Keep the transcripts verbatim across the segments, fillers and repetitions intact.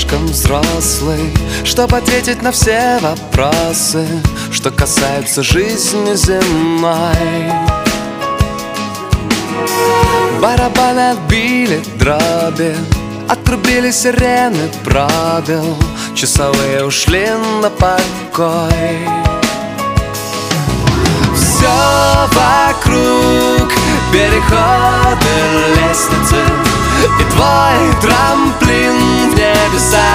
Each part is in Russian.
слишком взрослый, чтобы ответить на все вопросы, что касаются жизни земной. Барабаны отбили дроби, отрубили сирены пробил, часовые ушли на покой. Все вокруг переходы, лестницы и твой трамплин в небеса.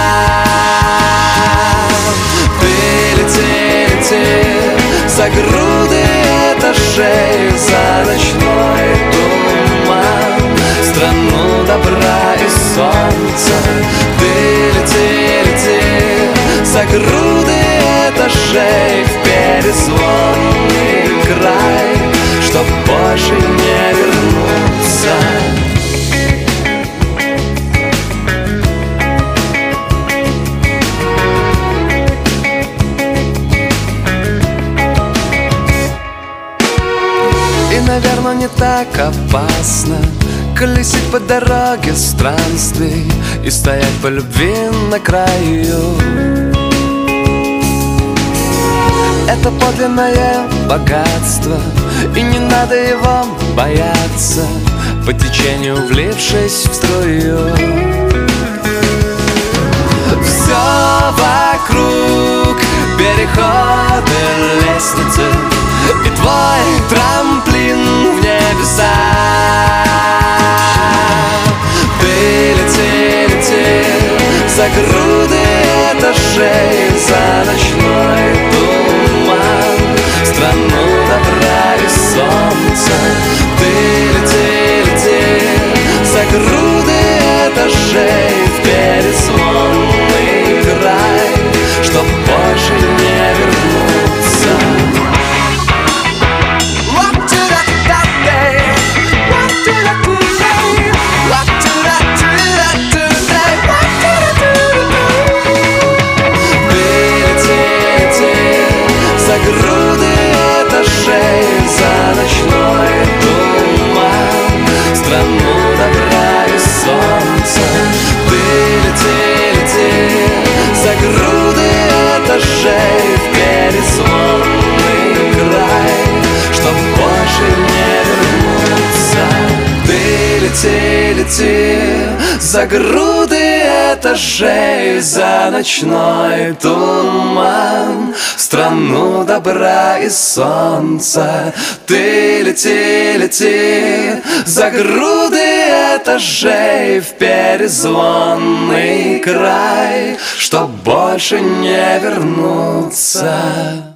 Ты лети, лети за груды этажей, за ночной туман, в страну добра и солнца. Ты лети, лети за груды этажей, в перезвонный край, чтоб больше не вернуться. И, наверное, не так опасно колесить по дороге странствий и стоять по любви на краю. Это подлинное богатство, и не надо его бояться, по течению влившись в струю. Все вокруг переходы, лестницы и твой трамплин в небеса. Ты лети, лети за груды этажей, за ночной туман, в страну добра и солнца. Ты лети, лети за груды этажей, в перезвонный край, чтоб больше не вернуться. За груды этажей, за ночной туман, в страну добра и солнца. Ты лети, лети за груды этажей, в перезвонный край, чтоб больше не вернуться. Ты лети, лети за груды этажей, за ночной туман, в страну добра и солнца. Ты лети, лети за груды этажей, в перезвонный край, чтоб больше не вернуться.